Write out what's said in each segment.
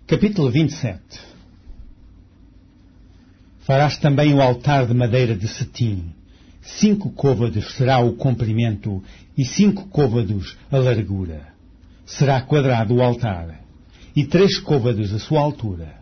Capítulo 27. Farás também o altar de madeira de cetim. 5 côvados será o comprimento e 5 côvados a largura. Será quadrado o altar, e 3 côvados a sua altura.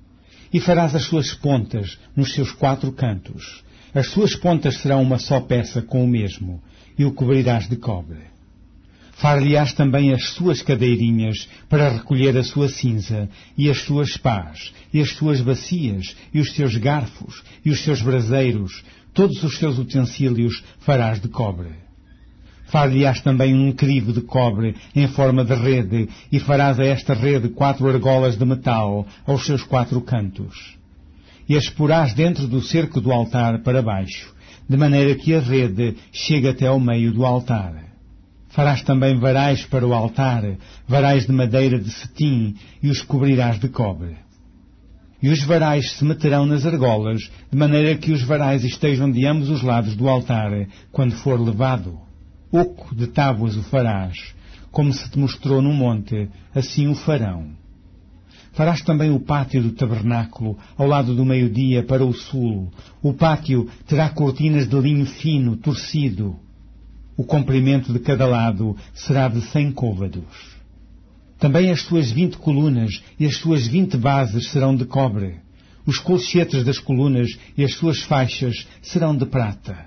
E farás as suas pontas nos seus 4 cantos. As suas pontas serão uma só peça com o mesmo, e o cobrirás de cobre. Far-lhe-ás também as suas cadeirinhas para recolher a sua cinza, e as suas pás, e as suas bacias, e os seus garfos, e os seus braseiros, todos os seus utensílios farás de cobre. Far-lhe-ás também um crivo de cobre em forma de rede, e farás a esta rede 4 argolas de metal aos seus 4 cantos. E as porás dentro do cerco do altar para baixo, de maneira que a rede chegue até ao meio do altar. Farás também varais para o altar, varais de madeira de cetim, e os cobrirás de cobre. E os varais se meterão nas argolas, de maneira que os varais estejam de ambos os lados do altar, quando for levado. Oco de tábuas o farás, como se te mostrou no monte, assim o farão. Farás também o pátio do tabernáculo, ao lado do meio-dia, para o sul. O pátio terá cortinas de linho fino, torcido. O comprimento de cada lado será de 100 côvados. Também as suas 20 colunas e as suas 20 bases serão de cobre. Os colchetes das colunas e as suas faixas serão de prata.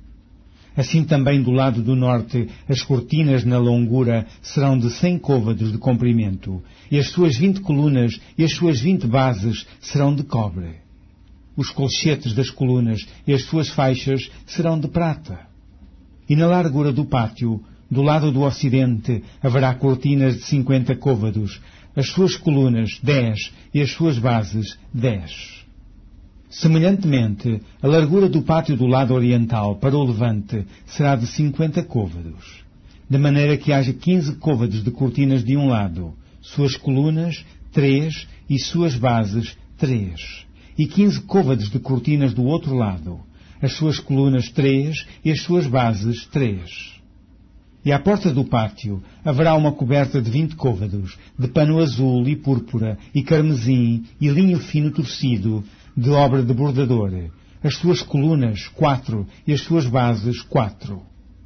Assim também do lado do norte, as cortinas na longura serão de 100 côvados de comprimento, e as suas 20 colunas e as suas 20 bases serão de cobre. Os colchetes das colunas e as suas faixas serão de prata. E na largura do pátio, do lado do ocidente, haverá cortinas de 50 côvados, as suas colunas 10 e as suas bases 10. Semelhantemente, a largura do pátio do lado oriental para o levante será de 50 côvados, de maneira que haja 15 côvados de cortinas de um lado, suas colunas 3 e suas bases 3, e 15 côvados de cortinas do outro lado, as suas colunas 3 e as suas bases 3. E à porta do pátio haverá uma coberta de 20 côvados, de pano azul e púrpura, e carmesim, e linho fino torcido, de obra de bordador. As suas colunas 4 e as suas bases 4.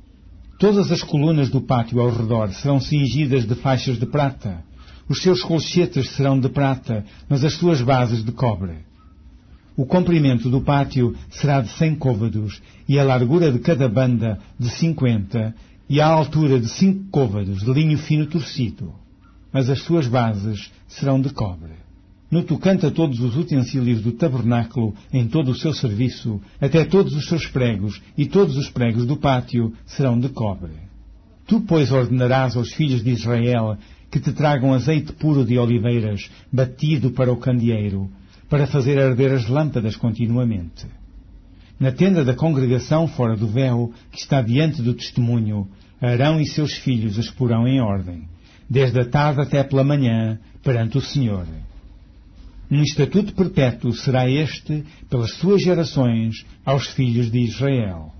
Todas as colunas do pátio ao redor serão cingidas de faixas de prata. Os seus colchetes serão de prata, mas as suas bases de cobre. O comprimento do pátio será de 100 côvados, e a largura de cada banda de 50, e a altura de 5 côvados de linho fino torcido. Mas as suas bases serão de cobre. No tocante a todos os utensílios do tabernáculo em todo o seu serviço, até todos os seus pregos e todos os pregos do pátio serão de cobre. Tu, pois, ordenarás aos filhos de Israel que te tragam azeite puro de oliveiras, batido para o candeeiro, para fazer arder as lâmpadas continuamente. Na tenda da congregação fora do véu, que está diante do testemunho, Arão e seus filhos as porão em ordem, desde a tarde até pela manhã, perante o Senhor. Um estatuto perpétuo será este, pelas suas gerações, aos filhos de Israel.